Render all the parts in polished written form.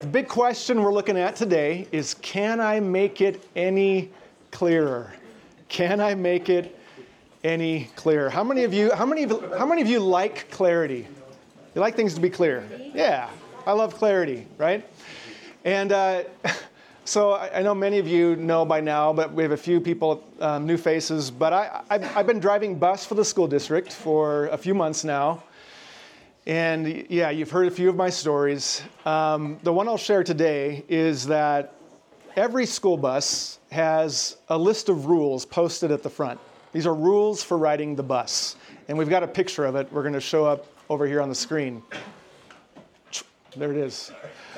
big question we're looking at today is, can I make it any clearer? Can I make it any clearer? How many of you like clarity? You like things to be clear? Yeah, I love clarity, right? And so I know many of you know by now, but we have a few people, new faces. But I've been driving bus for the school district for a few months now. And yeah, you've heard a few of my stories. The one I'll share today is that every school bus has a list of rules posted at the front. These are rules for riding the bus. And we've got a picture of it. We're going to show up over here on the screen. There it is.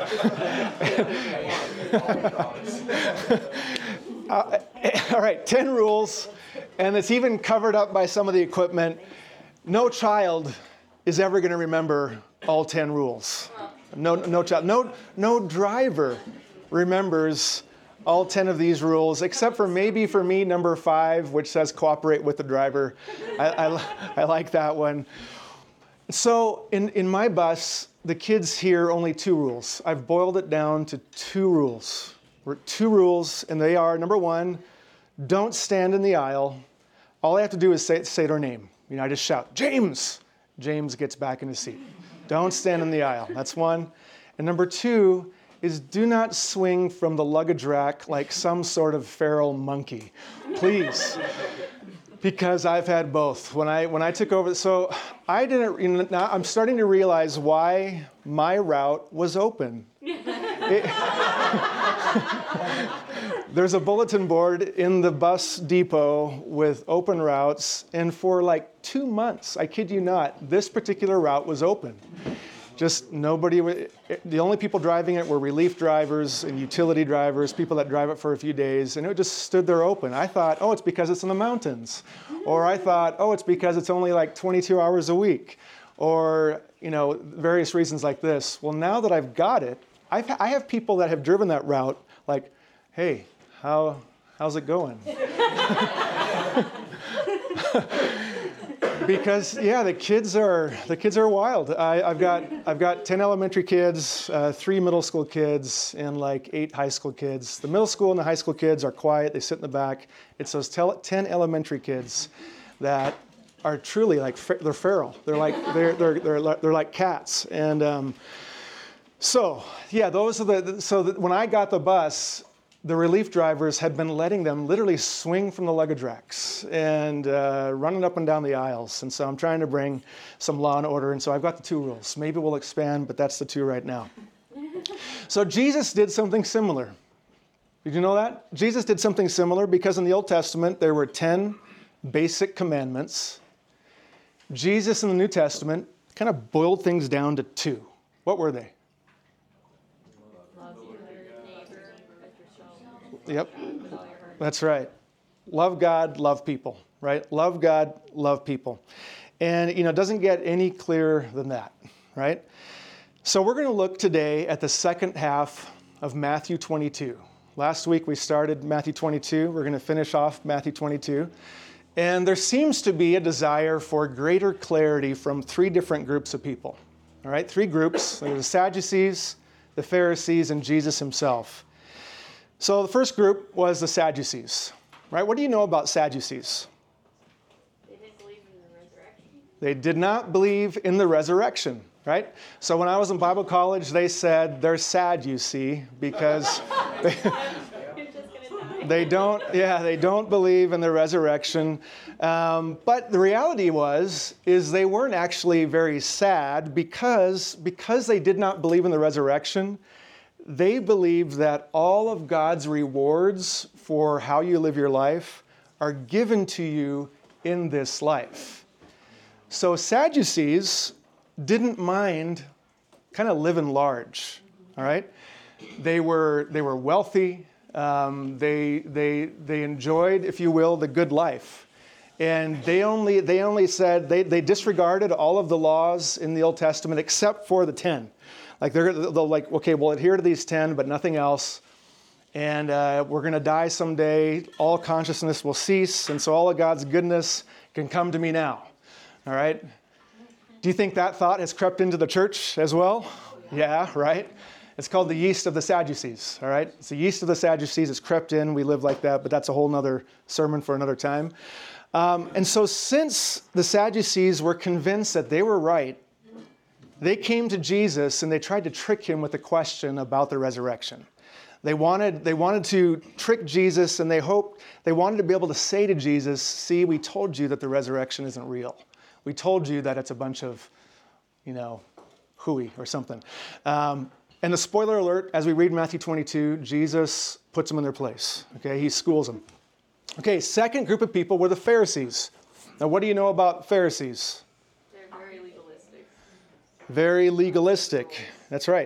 All right, 10 rules. And it's even covered up by some of the equipment. No child is ever going to remember all 10 rules. No child. No driver remembers all 10 of these rules, except for maybe for me, number 5, which says cooperate with the driver. I like that one. So in my bus, the kids hear only 2 rules. I've boiled it down to 2 rules. 2 rules, and they are, number 1, don't stand in the aisle. All I have to do is say their name. I just shout, James! James gets back in his seat. Don't stand in the aisle. That's 1. And number 2 is do not swing from the luggage rack like some sort of feral monkey. Please. Because I've had both. When I took over, so I didn't, now I'm starting to realize why my route was open. There's a bulletin board in the bus depot with open routes, and for like 2 months, I kid you not, this particular route was open. Just nobody, the only people driving it were relief drivers and utility drivers, people that drive it for a few days, and it just stood there open. I thought, oh, it's because it's in the mountains. Or I thought, oh, it's because it's only like 22 hours a week. Or, various reasons like this. Well, now that I've got it, I have people that have driven that route like, hey, how's it going? Because the kids are wild. I've got 10 elementary kids, 3 middle school kids, and like 8 high school kids. The middle school and the high school kids are quiet. They sit in the back. It's those 10 elementary kids that are truly like they're feral. They're like cats. And those are when I got the bus, the relief drivers had been letting them literally swing from the luggage racks and running up and down the aisles. And so I'm trying to bring some law and order. And so I've got the 2 rules. Maybe we'll expand, but that's the 2 right now. So Jesus did something similar. Did you know that? Jesus did something similar because in the Old Testament, there were 10 basic commandments. Jesus in the New Testament kind of boiled things down to 2. What were they? Yep, that's right. Love God, love people, right? Love God, love people. And, it doesn't get any clearer than that, right? So we're going to look today at the second half of Matthew 22. Last week we started Matthew 22. We're going to finish off Matthew 22. And there seems to be a desire for greater clarity from 3 different groups of people, all right? 3 groups. There's the Sadducees, the Pharisees, and Jesus himself. So the first group was the Sadducees, right? What do you know about Sadducees? They didn't believe in the resurrection. They did not believe in the resurrection, right? So when I was in Bible college, they said they're sad, you see, because they don't believe in the resurrection. But the reality is they weren't actually very sad because they did not believe in the resurrection. They believed that all of God's rewards for how you live your life are given to you in this life. So Sadducees didn't mind kind of living large, all right? They were wealthy. They enjoyed, if you will, the good life. And they only said, they disregarded all of the laws in the Old Testament except for the 10. Like they'll like, okay, we'll adhere to these 10, but nothing else. And we're going to die someday. All consciousness will cease. And so all of God's goodness can come to me now. All right? Do you think that thought has crept into the church as well? Yeah, right? It's called the yeast of the Sadducees, all right? It's the yeast of the Sadducees. It's crept in. We live like that, but that's a whole nother sermon for another time. And so since the Sadducees were convinced that they were right, they came to Jesus and they tried to trick him with a question about the resurrection. They wanted to trick Jesus, and they wanted to be able to say to Jesus, see, we told you that the resurrection isn't real. We told you that it's a bunch of, hooey or something. And the spoiler alert, as we read Matthew 22, Jesus puts them in their place. Okay, he schools them. Okay, second group of people were the Pharisees. Now, what do you know about Pharisees? They're very legalistic. Very legalistic. That's right.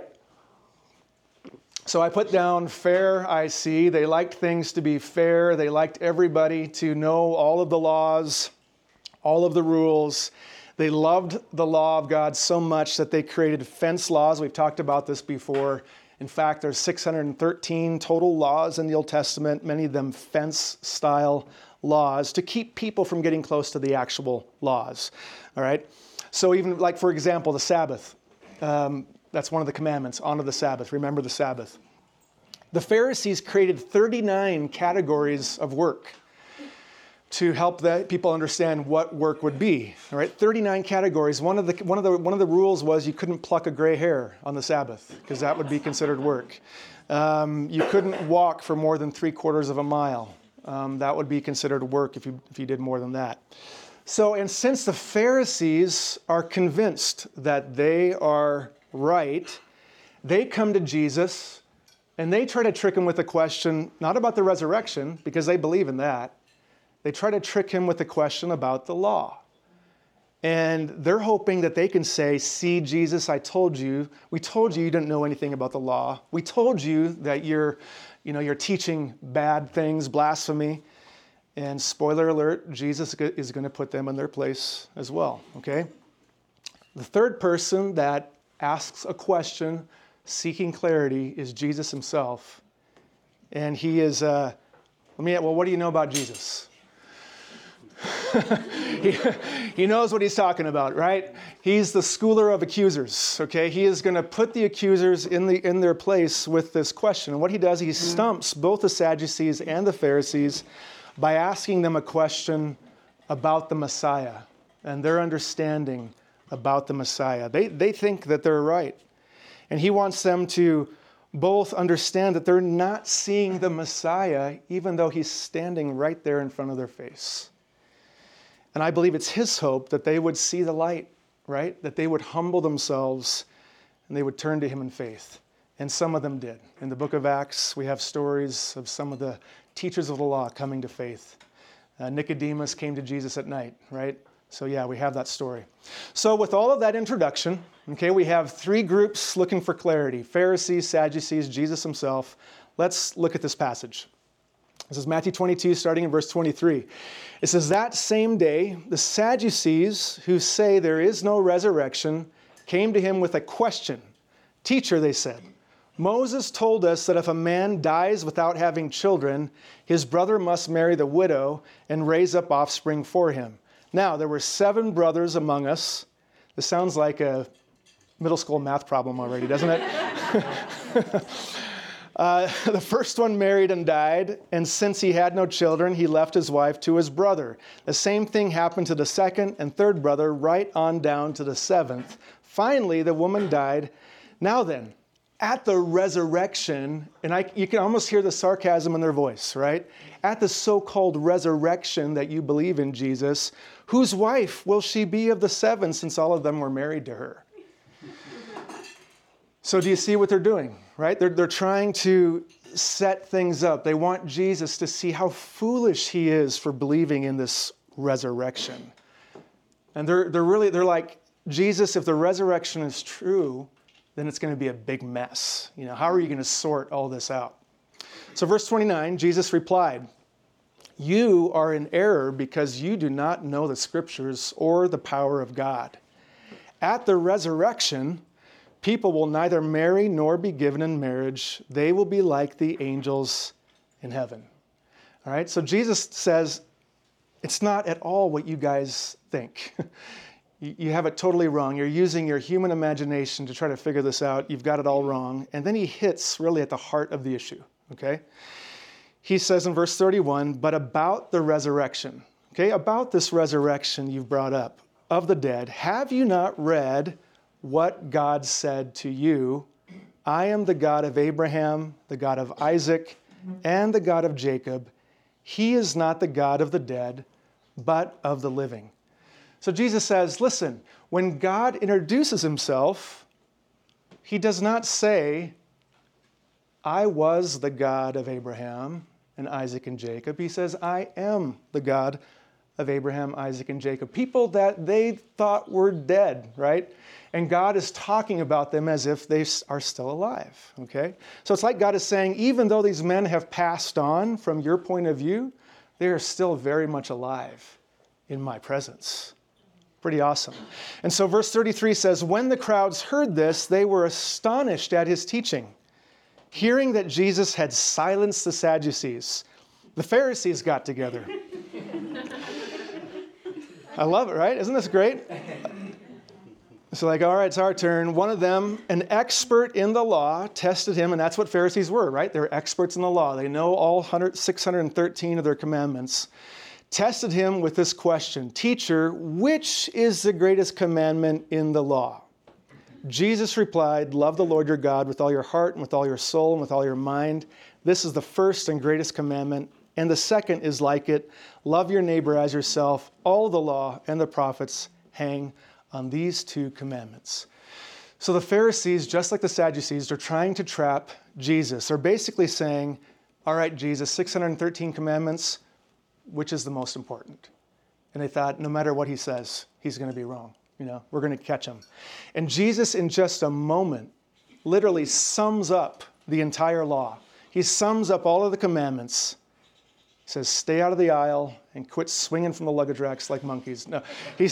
So I put down fair, I see. They liked things to be fair. They liked everybody to know all of the laws, all of the rules. They loved the law of God so much that they created fence laws. We've talked about this before. In fact, there's 613 total laws in the Old Testament, many of them fence-style laws to keep people from getting close to the actual laws. All right? So even like, for example, the Sabbath. That's one of the commandments, honor the Sabbath, remember the Sabbath. The Pharisees created 39 categories of work to help the people understand what work would be. All right, 39 categories. One of the rules was you couldn't pluck a gray hair on the Sabbath because that would be considered work. You couldn't walk for more than 3/4 of a mile. That would be considered work if you did more than that. So, and since the Pharisees are convinced that they are right, they come to Jesus and they try to trick him with a question, not about the resurrection, because they believe in that. They try to trick him with a question about the law. And they're hoping that they can say, see, Jesus, we told you you didn't know anything about the law. We told you that you're teaching bad things, blasphemy. And spoiler alert, Jesus is going to put them in their place as well, okay? The third person that asks a question seeking clarity is Jesus himself. And he is, what do you know about Jesus? He knows what he's talking about, right? He's the schooler of accusers, okay? He is going to put the accusers in their place with this question. And what he does, he stumps both the Sadducees and the Pharisees by asking them a question about the Messiah and their understanding about the Messiah. They think that they're right. And he wants them to both understand that they're not seeing the Messiah, even though he's standing right there in front of their face. And I believe it's his hope that they would see the light, right? That they would humble themselves and they would turn to him in faith. And some of them did. In the book of Acts, we have stories of some of the teachers of the law coming to faith. Nicodemus came to Jesus at night, right? So yeah, we have that story. So with all of that introduction, okay, we have three groups looking for clarity: Pharisees, Sadducees, Jesus himself. Let's look at this passage. This is Matthew 22, starting in verse 23. It says, that same day, the Sadducees, who say there is no resurrection, came to him with a question. Teacher, they said, Moses told us that if a man dies without having children, his brother must marry the widow and raise up offspring for him. Now, there were 7 brothers among us. This sounds like a middle school math problem already, doesn't it? The first one married and died, and since he had no children, he left his wife to his brother. The same thing happened to the second and third brother, right on down to the 7th. Finally, the woman died. Now then, at the resurrection, and you can almost hear the sarcasm in their voice, right? At the so-called resurrection that you believe in, Jesus, whose wife will she be of the 7, since all of them were married to her? So do you see what they're doing, right? They're trying to set things up. They want Jesus to see how foolish he is for believing in this resurrection. And they're like, Jesus, if the resurrection is true, then it's going to be a big mess. How are you going to sort all this out? So verse 29, Jesus replied, you are in error because you do not know the scriptures or the power of God. At the resurrection, people will neither marry nor be given in marriage. They will be like the angels in heaven. All right, so Jesus says, it's not at all what you guys think. You have it totally wrong. You're using your human imagination to try to figure this out. You've got it all wrong. And then he hits really at the heart of the issue, okay? He says in verse 31, but about the resurrection, okay, about this resurrection you've brought up of the dead, have you not read what God said to you? I am the God of Abraham, the God of Isaac, and the God of Jacob. He is not the God of the dead, but of the living. So Jesus says, listen, when God introduces himself, he does not say, I was the God of Abraham and Isaac and Jacob. He says, I am the God of Abraham, Isaac, and Jacob. People that they thought were dead, right? And God is talking about them as if they are still alive, okay? So it's like God is saying, even though these men have passed on from your point of view, they are still very much alive in my presence. Pretty awesome. And so verse 33 says, when the crowds heard this, they were astonished at his teaching, hearing that Jesus had silenced the Sadducees. The Pharisees got together. I love it, right? Isn't this great? So like, all right, it's our turn. One of them, an expert in the law, tested him, and that's what Pharisees were, right? They're experts in the law. They know all 613 of their commandments. Tested him with this question, Teacher, which is the greatest commandment in the law? Jesus replied, love the Lord your God with all your heart and with all your soul and with all your mind. This is the first and greatest commandment. And the second is like it, love your neighbor as yourself. All the law and the prophets hang on these two commandments. So the Pharisees, just like the Sadducees, are trying to trap Jesus. They're basically saying, all right, Jesus, 613 commandments, which is the most important? And they thought, no matter what he says, he's going to be wrong. We're going to catch him. And Jesus, in just a moment, literally sums up the entire law. He sums up all of the commandments. He says, stay out of the aisle and quit swinging from the luggage racks like monkeys. No, he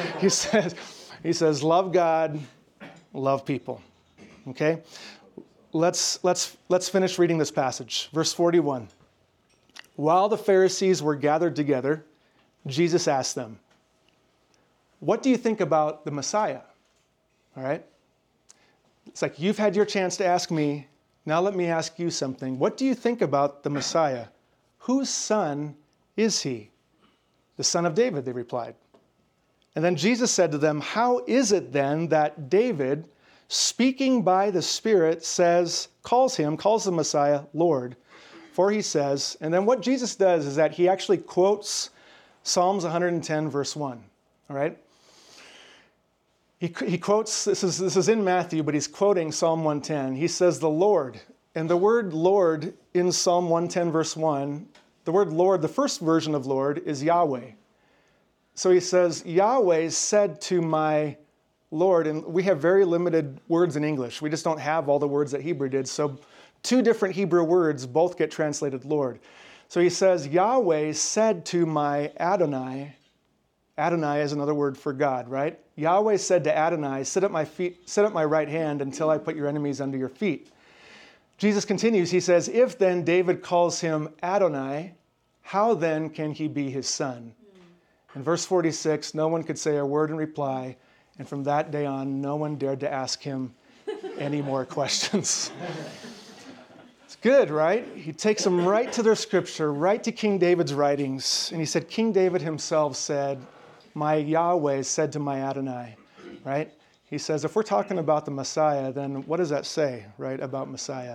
says, love God, love people. Okay? Let's finish reading this passage. Verse 41. While the Pharisees were gathered together, Jesus asked them, what do you think about the Messiah? All right? It's like, you've had your chance to ask me. Now let me ask you something. What do you think about the Messiah? Whose son is he? The son of David, they replied. And then Jesus said to them, how is it then that David, speaking by the Spirit, calls the Messiah Lord? For he says, and then what Jesus does is that he actually quotes Psalms 110, verse 1. All right? He quotes, this is in Matthew, but he's quoting Psalm 110. He says, the Lord. And the word Lord in Psalm 110, verse 1, the word Lord, the first version of Lord, is Yahweh. So he says, Yahweh said to my Lord, and we have very limited words in English. We just don't have all the words that Hebrew did. So two different Hebrew words both get translated Lord. So he says, Yahweh said to my Adonai. Adonai is another word for God, right? Yahweh said to Adonai, sit at my right hand until I put your enemies under your feet. Jesus continues, he says, if then David calls him Adonai, how then can he be his son? In verse 46, no one could say a word in reply, and from that day on, no one dared to ask him any more questions. It's good, right? He takes them right to their scripture, right to King David's writings, and he said, King David himself said, my Yahweh said to my Adonai, right? He says, if we're talking about the Messiah, then what does that say, right, about Messiah?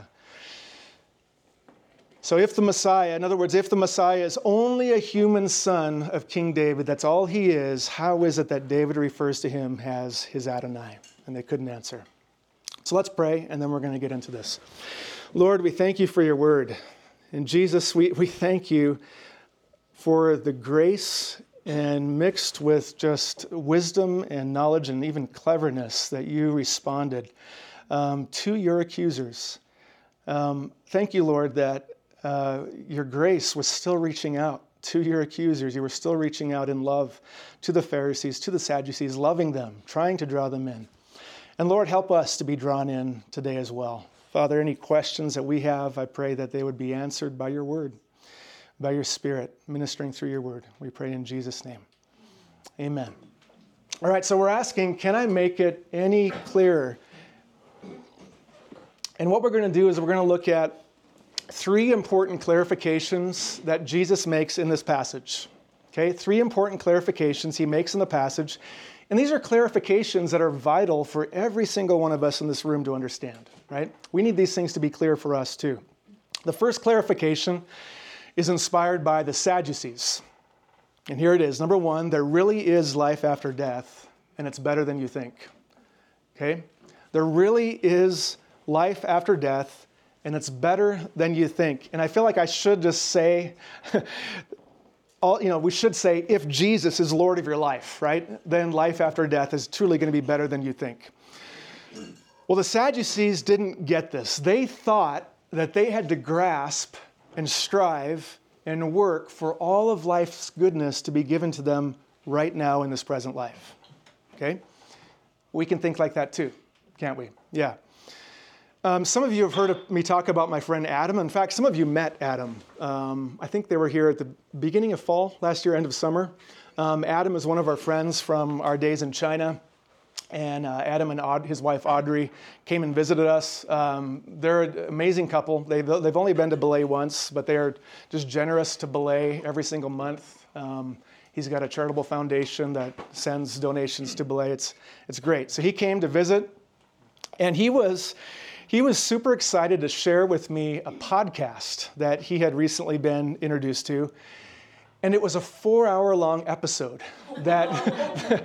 So if the Messiah, in other words, if the Messiah is only a human son of King David, that's all he is, how is it that David refers to him as his Adonai? And they couldn't answer. So let's pray, and then we're going to get into this. Lord, we thank you for your word. And Jesus, we thank you for the grace and mixed with just wisdom and knowledge and even cleverness that you responded to your accusers. Thank you, Lord, that your grace was still reaching out to your accusers. You were still reaching out in love to the Pharisees, to the Sadducees, loving them, trying to draw them in. And Lord, help us to be drawn in today as well. Father, any questions that we have, I pray that they would be answered by your word, by your Spirit, ministering through your word. We pray in Jesus' name. Amen. All right, so we're asking, can I make it any clearer? And what we're going to do is we're going to look at 3 important clarifications that Jesus makes in this passage. Okay, 3 important clarifications he makes in the passage. And these are clarifications that are vital for every single one of us in this room to understand, right? We need these things to be clear for us too. The first clarification is inspired by the Sadducees. And here it is. Number 1, there really is life after death, and it's better than you think. Okay? There really is life after death, and it's better than you think. And I feel like I should just say, we should say, if Jesus is Lord of your life, right? Then life after death is truly going to be better than you think. Well, the Sadducees didn't get this. They thought that they had to grasp and strive and work for all of life's goodness to be given to them right now in this present life. Okay? We can think like that too, can't we? Yeah. Some of you have heard me talk about my friend Adam. In fact, some of you met Adam. I think they were here at the beginning of fall last year, end of summer. Adam is one of our friends from our days in China. And Adam and his wife Audrey came and visited us. They're an amazing couple. They've only been to Belay once, but they're just generous to Belay every single month. He's got a charitable foundation that sends donations to Belay. It's great. So he came to visit, and he was super excited to share with me a podcast that he had recently been introduced to, and it was a 4-hour-long episode that.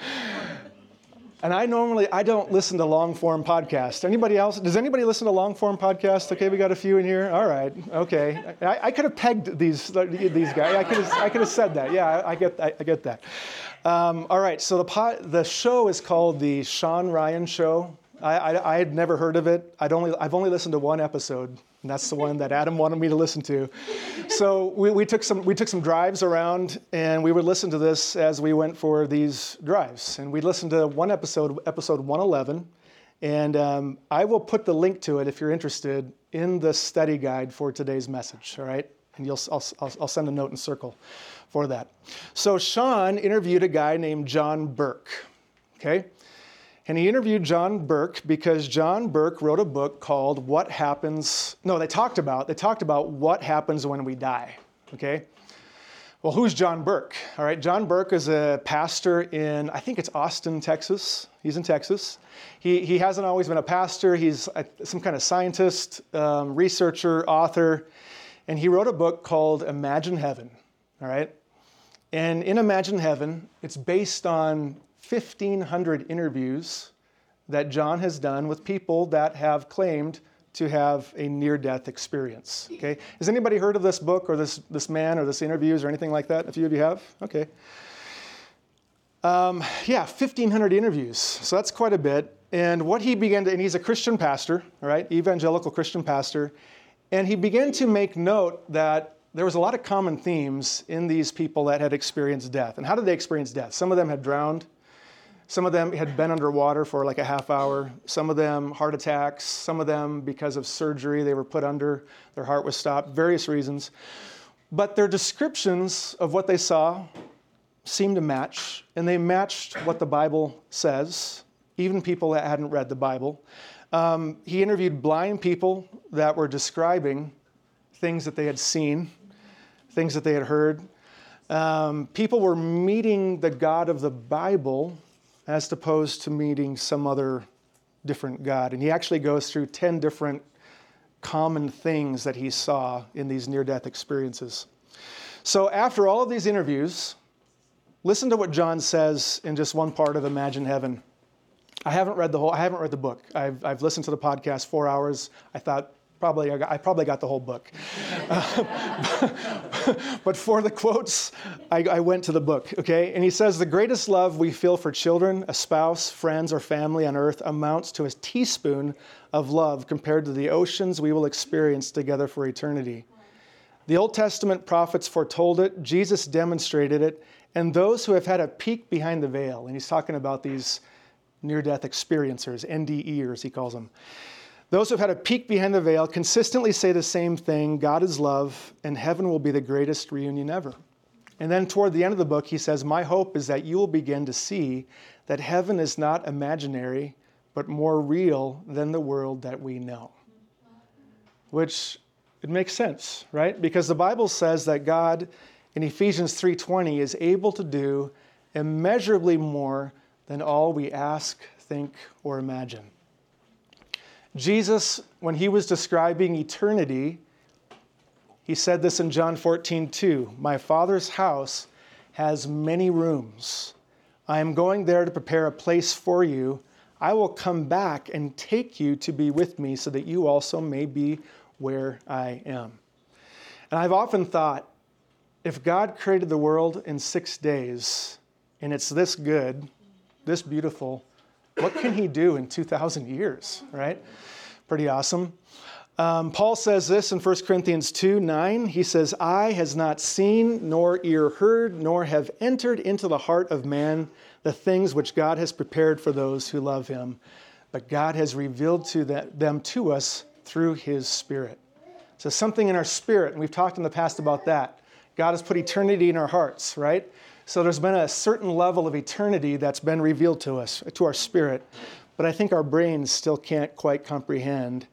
And I don't listen to long-form podcasts. Anybody else? Does anybody listen to long-form podcasts? Okay, we got a few in here. All right, okay. I could have pegged these guys. I could have said that. Yeah, I get that. All right, so the show is called the Sean Ryan Show. I had never heard of it. I've only listened to one episode, and that's the one that Adam wanted me to listen to. So we took some drives around, and we would listen to this as we went for these drives. And we listened to one episode 111, and I will put the link to it if you're interested in the study guide for today's message. All right, and I'll send a note and circle for that. So Sean interviewed a guy named John Burke. Okay. And he interviewed John Burke because John Burke wrote a book called they talked about what happens when we die, okay? Well, who's John Burke? All right, John Burke is a pastor in, I think it's Austin, Texas. He's in Texas. He hasn't always been a pastor. He's some kind of scientist, researcher, author, and he wrote a book called Imagine Heaven, all right? And in Imagine Heaven, it's based on 1,500 interviews that John has done with people that have claimed to have a near-death experience. Okay, has anybody heard of this book or this man or this interviews or anything like that? A few of you have? Okay. 1,500 interviews. So that's quite a bit. And and he's a Christian pastor, all right, evangelical Christian pastor, and he began to make note that there was a lot of common themes in these people that had experienced death. And how did they experience death? Some of them had drowned. Some of them had been underwater for like a half hour. Some of them heart attacks. Some of them because of surgery, they were put under, their heart was stopped, various reasons. But their descriptions of what they saw seemed to match, and they matched what the Bible says, even people that hadn't read the Bible. He interviewed blind people that were describing things that they had seen, things that they had heard. People were meeting the God of the Bible as opposed to meeting some other different God. And he actually goes through 10 different common things that he saw in these near-death experiences. So after all of these interviews, listen to what John says in just one part of Imagine Heaven. I haven't read the book. I've listened to the podcast 4 hours. I thought I probably got the whole book. But for the quotes, I went to the book, okay? And he says, the greatest love we feel for children, a spouse, friends, or family on earth amounts to a teaspoon of love compared to the oceans we will experience together for eternity. The Old Testament prophets foretold it, Jesus demonstrated it, and those who have had a peek behind the veil, and he's talking about these near-death experiencers, NDEers, he calls them. Those who have had a peek behind the veil consistently say the same thing, God is love, and heaven will be the greatest reunion ever. And then toward the end of the book, he says, my hope is that you will begin to see that heaven is not imaginary, but more real than the world that we know. Which, it makes sense, right? Because the Bible says that God, in Ephesians 3:20, is able to do immeasurably more than all we ask, think, or imagine. Jesus, when he was describing eternity, he said this in John 14:2, "My Father's house has many rooms. I am going there to prepare a place for you. I will come back and take you to be with me so that you also may be where I am." And I've often thought, if God created the world in 6 days, and it's this good, this beautiful, what can he do in 2,000 years, right? Pretty awesome. Paul says this in 1 Corinthians 2:9. He says, "Eye has not seen, nor ear heard, nor have entered into the heart of man the things which God has prepared for those who love him. But God has revealed them to us through his Spirit." So something in our spirit, and we've talked in the past about that. God has put eternity in our hearts, right? So there's been a certain level of eternity that's been revealed to us, to our spirit. But I think our brains still can't quite comprehend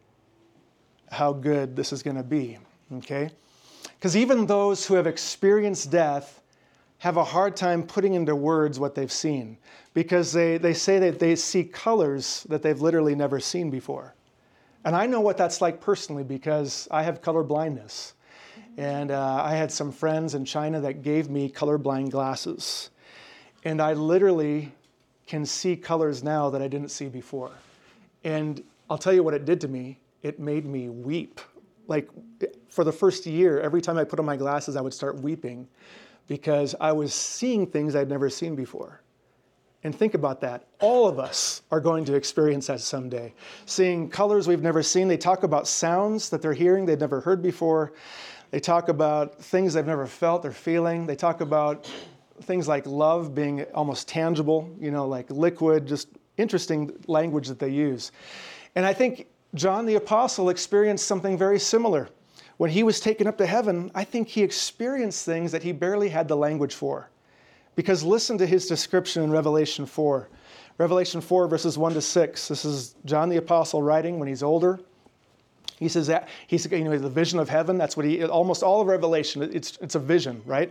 how good this is going to be, okay? Because even those who have experienced death have a hard time putting into words what they've seen, because they say that they see colors that they've literally never seen before. And I know what that's like personally because I have color blindness. And I had some friends in China that gave me colorblind glasses. And I literally can see colors now that I didn't see before. And I'll tell you what it did to me. It made me weep. Like, for the first year, every time I put on my glasses, I would start weeping because I was seeing things I'd never seen before. And think about that. All of us are going to experience that someday. Seeing colors we've never seen. They talk about sounds that they're hearing they've never heard before. They talk about things they've never felt or feeling. They talk about things like love being almost tangible, like liquid, just interesting language that they use. And I think John the Apostle experienced something very similar. When he was taken up to heaven, I think he experienced things that he barely had the language for. Because listen to his description in Revelation 4. Revelation 4, verses 1-6. This is John the Apostle writing when he's older. He says that he's the vision of heaven. That's what almost all of Revelation, it's a vision, right?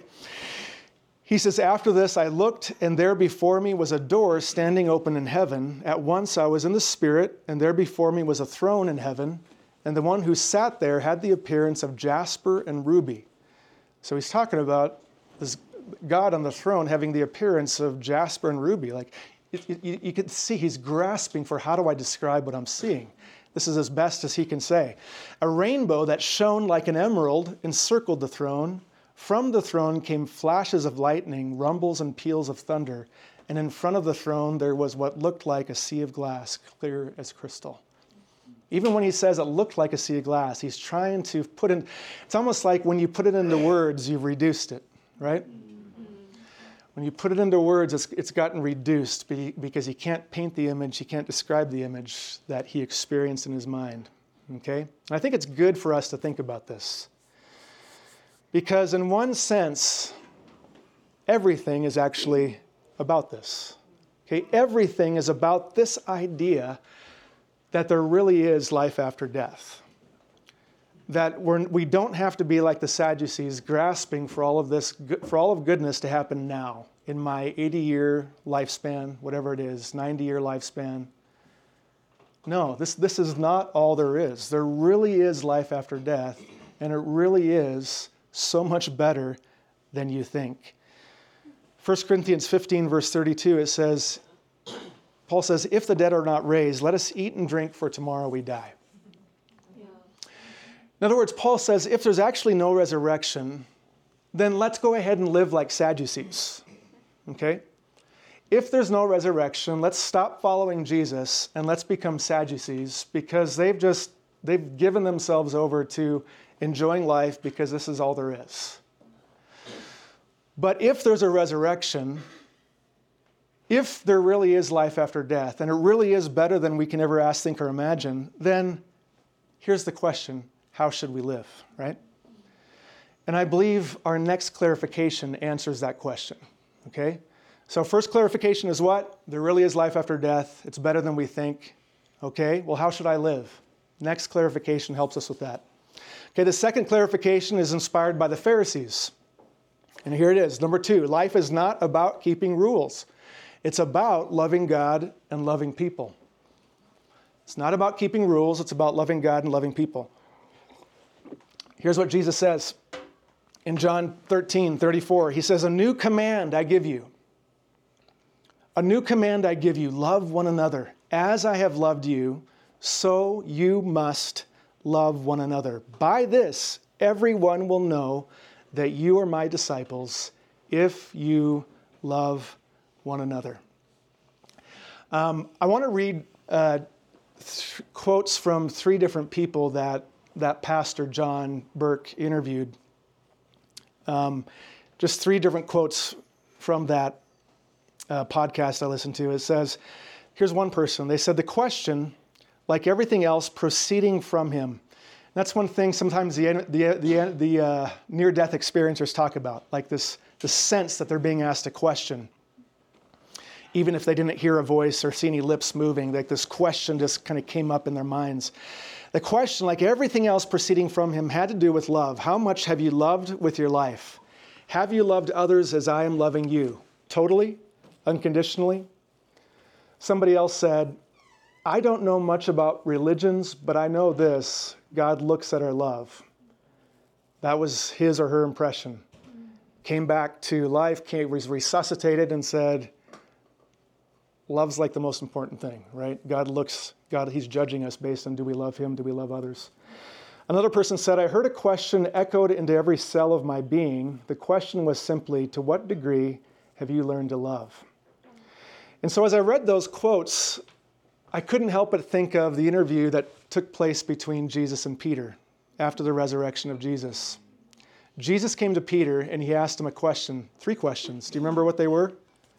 He says, "After this I looked, and there before me was a door standing open in heaven. At once I was in the Spirit, and there before me was a throne in heaven, and the one who sat there had the appearance of jasper and ruby." So he's talking about this God on the throne having the appearance of jasper and ruby. Like, you can see he's grasping for, how do I describe what I'm seeing? This is as best as he can say. "A rainbow that shone like an emerald encircled the throne. From the throne came flashes of lightning, rumbles and peals of thunder. And in front of the throne there was what looked like a sea of glass, clear as crystal." Even when he says it looked like a sea of glass, he's trying to put in, it's almost like when you put it into words, you've reduced it, right? When you put it into words, it's gotten reduced because he can't paint the image, he can't describe the image that he experienced in his mind, okay? And I think it's good for us to think about this. Because in one sense, everything is actually about this, okay? Everything is about this idea that there really is life after death. That we don't have to be like the Sadducees, grasping for all of goodness to happen now in my 80-year lifespan, whatever it is, 90-year lifespan. No, this is not all there is. There really is life after death, and it really is so much better than you think. 1 Corinthians 15, verse 32, it says, Paul says, "If the dead are not raised, let us eat and drink, for tomorrow we die." In other words, Paul says, if there's actually no resurrection, then let's go ahead and live like Sadducees, okay? If there's no resurrection, let's stop following Jesus and let's become Sadducees, because they've given themselves over to enjoying life because this is all there is. But if there's a resurrection, if there really is life after death, and it really is better than we can ever ask, think, or imagine, then here's the question. How should we live, right? And I believe our next clarification answers that question, okay? So first clarification is what? There really is life after death. It's better than we think. Okay, well, how should I live? Next clarification helps us with that. Okay, the second clarification is inspired by the Pharisees. And here it is. Number 2, life is not about keeping rules. It's about loving God and loving people. It's not about keeping rules. It's about loving God and loving people. Here's what Jesus says in John 13:34. He says, "A new command I give you. A new command I give you. Love one another. As I have loved you, so you must love one another. By this, everyone will know that you are my disciples if you love one another." I want to read quotes from 3 different people that Pastor John Burke interviewed. Just 3 different quotes from that podcast I listened to. It says, here's one person. They said, "The question, like everything else, proceeding from him." That's one thing sometimes the near-death experiencers talk about, like the sense that they're being asked a question. Even if they didn't hear a voice or see any lips moving, like this question just kind of came up in their minds. The question, like everything else proceeding from him, had to do with love. How much have you loved with your life? Have you loved others as I am loving you? Totally? Unconditionally? Somebody else said, "I don't know much about religions, but I know this. God looks at our love." That was his or her impression. Came back to life, was resuscitated and said, love's like the most important thing, right? God, he's judging us based on do we love him, do we love others? Another person said, "I heard a question echoed into every cell of my being. The question was simply, to what degree have you learned to love?" And so as I read those quotes, I couldn't help but think of the interview that took place between Jesus and Peter after the resurrection of Jesus. Jesus came to Peter and he asked him a question, 3 questions. Do you remember what they were?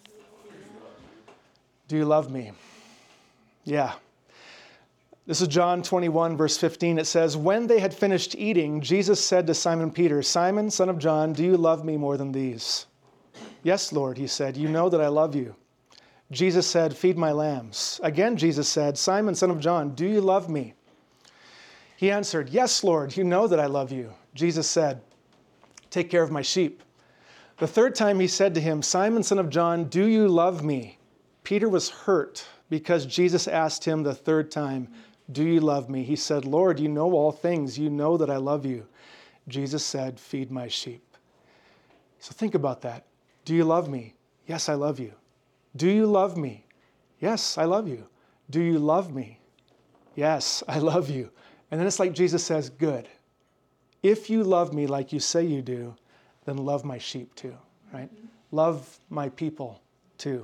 Do you love me? Yeah. This is John 21, verse 15. It says, "When they had finished eating, Jesus said to Simon Peter, 'Simon, son of John, do you love me more than these?' 'Yes, Lord,' he said, 'you know that I love you.' Jesus said, 'Feed my lambs.' Again, Jesus said, 'Simon, son of John, do you love me?' He answered, 'Yes, Lord, you know that I love you.' Jesus said, 'Take care of my sheep.' The 3rd time he said to him, 'Simon, son of John, do you love me?' Peter was hurt because Jesus asked him the 3rd time, 'Do you love me?' He said, 'Lord, you know all things. You know that I love you.' Jesus said, 'Feed my sheep.'" So think about that. Do you love me? Yes, I love you. Do you love me? Yes, I love you. Do you love me? Yes, I love you. And then it's like Jesus says, "Good. If you love me like you say you do, then love my sheep too," right? Love my people too.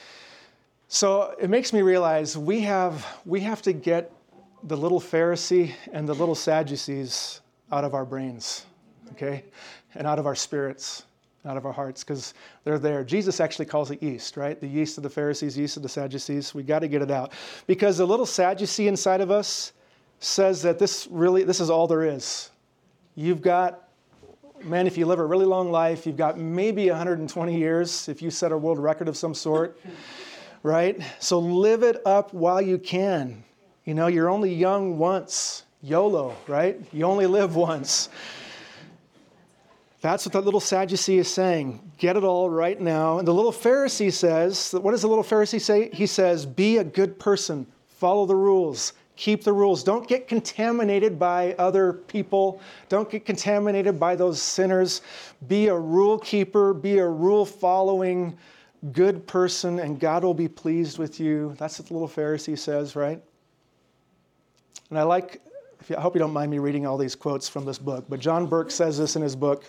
So it makes me realize we have to get the little Pharisee and the little Sadducees out of our brains, okay? And out of our spirits, out of our hearts, because they're there. Jesus actually calls it yeast, right? The yeast of the Pharisees, yeast of the Sadducees. We got to get it out. Because the little Sadducee inside of us says that this is all there is. You've got, man, if you live a really long life, you've got maybe 120 years if you set a world record of some sort, right? So live it up while you can. You know, you're only young once. YOLO, right? You only live once. That's what that little Sadducee is saying. Get it all right now. And the little Pharisee says, what does the little Pharisee say? He says, be a good person. Follow the rules. Keep the rules. Don't get contaminated by other people. Don't get contaminated by those sinners. Be a rule keeper. Be a rule following good person, and God will be pleased with you. That's what the little Pharisee says, right? And I hope you don't mind me reading all these quotes from this book, but John Burke says this in his book.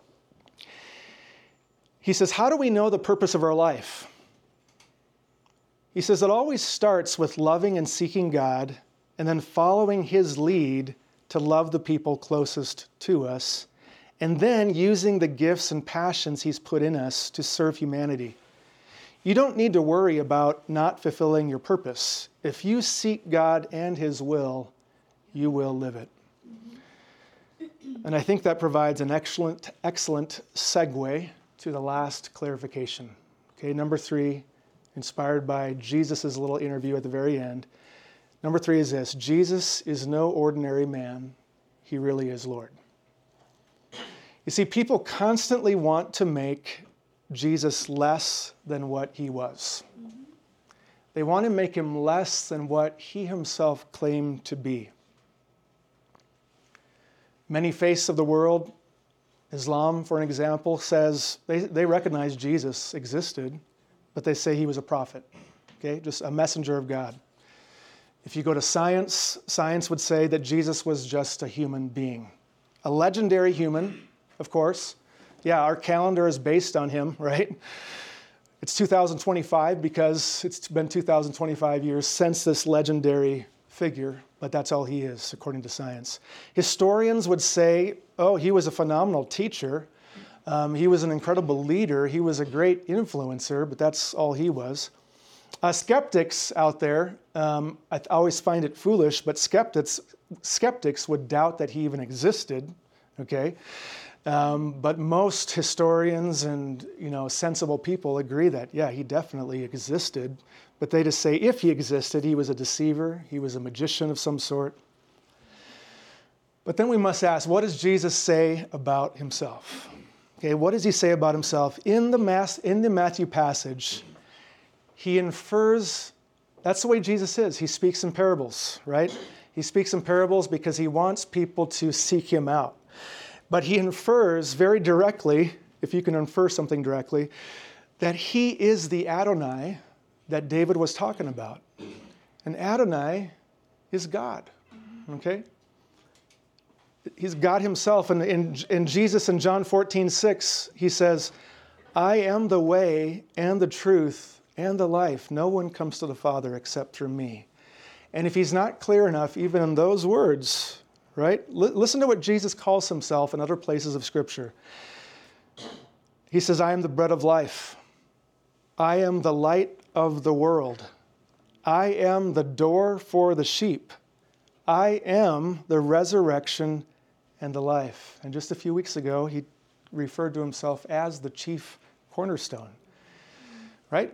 He says, how do we know the purpose of our life? He says, it always starts with loving and seeking God, and then following his lead to love the people closest to us, and then using the gifts and passions he's put in us to serve humanity. You don't need to worry about not fulfilling your purpose. If you seek God and his will, you will live it. And I think that provides an excellent segue to the last clarification. Okay, number 3, inspired by Jesus' little interview at the very end. Number 3 is this: Jesus is no ordinary man. He really is Lord. You see, people constantly want to make Jesus less than what he was. They want to make him less than what he himself claimed to be. Many faiths of the world, Islam, for an example, says they recognize Jesus existed, but they say he was a prophet, okay? Just a messenger of God. If you go to science, science would say that Jesus was just a human being. A legendary human, of course. Yeah, our calendar is based on him, right? It's 2025 because it's been 2025 years since this legendary figure, but that's all he is, according to science. Historians would say, oh, he was a phenomenal teacher. He was an incredible leader. He was a great influencer, but that's all he was. Skeptics out there, I always find it foolish, but skeptics would doubt that he even existed, okay? But most historians and sensible people agree that, yeah, he definitely existed. But they just say if he existed, he was a deceiver, he was a magician of some sort. But then we must ask, what does Jesus say about himself? Okay, what does he say about himself? In the Matthew passage, he infers, that's the way Jesus is. He speaks in parables, right? He speaks in parables because he wants people to seek him out. But he infers very directly, if you can infer something directly, that he is the Adonai that David was talking about. And Adonai is God, okay? He's God himself. And in Jesus in John 14:6, he says, I am the way and the truth and the life. No one comes to the Father except through me. And if he's not clear enough, even in those words, right? Listen to what Jesus calls himself in other places of Scripture. He says, I am the bread of life. I am the light of the world. I am the door for the sheep. I am the resurrection and the life. And just a few weeks ago, he referred to himself as the chief cornerstone, right?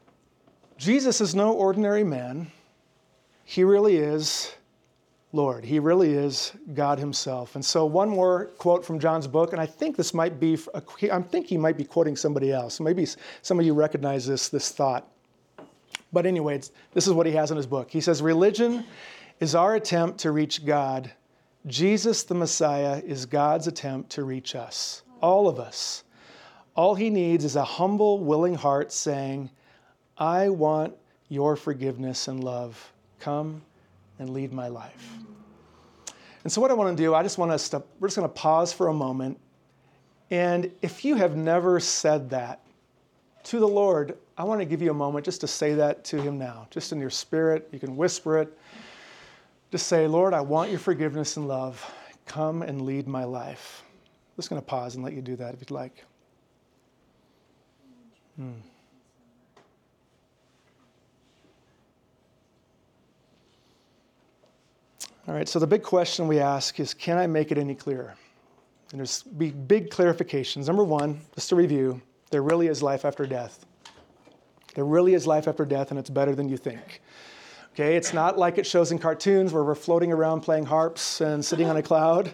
Jesus is no ordinary man. He really is Lord. He really is God himself. And so one more quote from John's book, and I think this might be, I think he might be quoting somebody else. Maybe some of you recognize this thought. But anyways, this is what he has in his book. He says, religion is our attempt to reach God. Jesus, the Messiah, is God's attempt to reach us, all of us. All he needs is a humble, willing heart saying, I want your forgiveness and love. Come and lead my life. And so what I want to do, we're just going to pause for a moment. And if you have never said that to the Lord, I want to give you a moment just to say that to him now, just in your spirit. You can whisper it. Just say, Lord, I want your forgiveness and love. Come and lead my life. I'm just going to pause and let you do that if you'd like. All right, so the big question we ask is, can I make it any clearer? And there's big clarifications. Number one, just to review, there really is life after death. There really is life after death, and it's better than you think. Okay, it's not like it shows in cartoons where we're floating around playing harps and sitting on a cloud.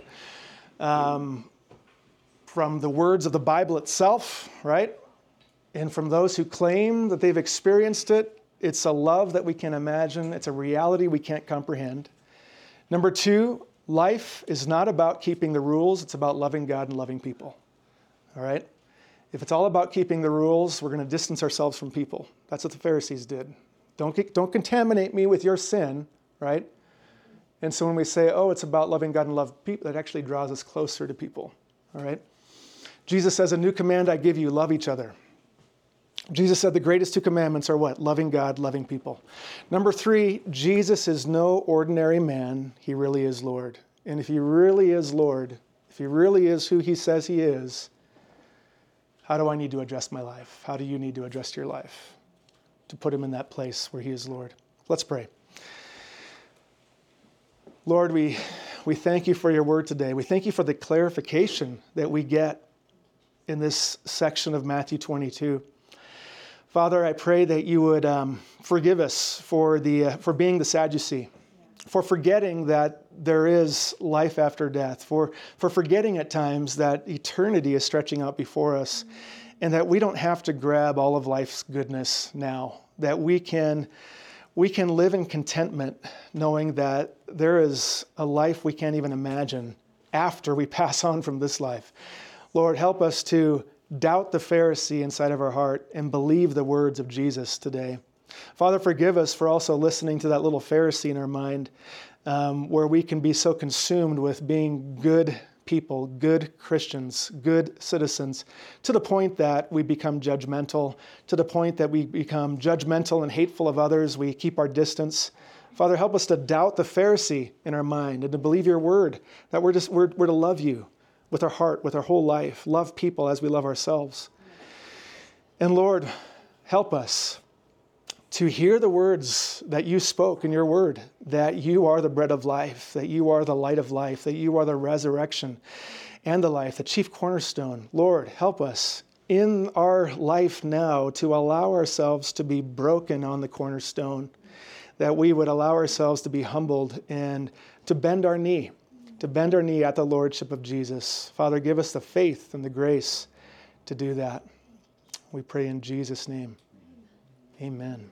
From the words of the Bible itself, right? And from those who claim that they've experienced it, it's a love that we can't imagine. It's a reality we can't comprehend. Number two, life is not about keeping the rules. It's about loving God and loving people. All right? If it's all about keeping the rules, we're going to distance ourselves from people. That's what the Pharisees did. Don't contaminate me with your sin, right? And so when we say, oh, it's about loving God and love people, that actually draws us closer to people, all right? Jesus says, a new command I give you, love each other. Jesus said the greatest two commandments are what? Loving God, loving people. Number three, Jesus is no ordinary man. He really is Lord. And if he really is Lord, if he really is who he says he is, how do I need to adjust my life? How do you need to adjust your life to put him in that place where he is Lord? Let's pray. Lord, we thank you for your word today. We thank you for the clarification that we get in this section of Matthew 22. Father, I pray that you would forgive us for being the Sadducee, for forgetting that there is life after death, for forgetting at times that eternity is stretching out before us, and that we don't have to grab all of life's goodness now, that we can live in contentment knowing that there is a life we can't even imagine after we pass on from this life. Lord, help us to doubt the Pharisee inside of our heart and believe the words of Jesus today. Father, forgive us for also listening to that little Pharisee in our mind, where we can be so consumed with being good people, good Christians, good citizens, to the point that we become judgmental, to the point that we become judgmental and hateful of others. We keep our distance. Father, help us to doubt the Pharisee in our mind and to believe your word, that we're to love you with our heart, with our whole life, love people as we love ourselves. And Lord, help us to hear the words that you spoke in your word, that you are the bread of life, that you are the light of life, that you are the resurrection and the life, the chief cornerstone. Lord, help us in our life now to allow ourselves to be broken on the cornerstone, that we would allow ourselves to be humbled and to bend our knee at the lordship of Jesus. Father, give us the faith and the grace to do that. We pray in Jesus' name. Amen.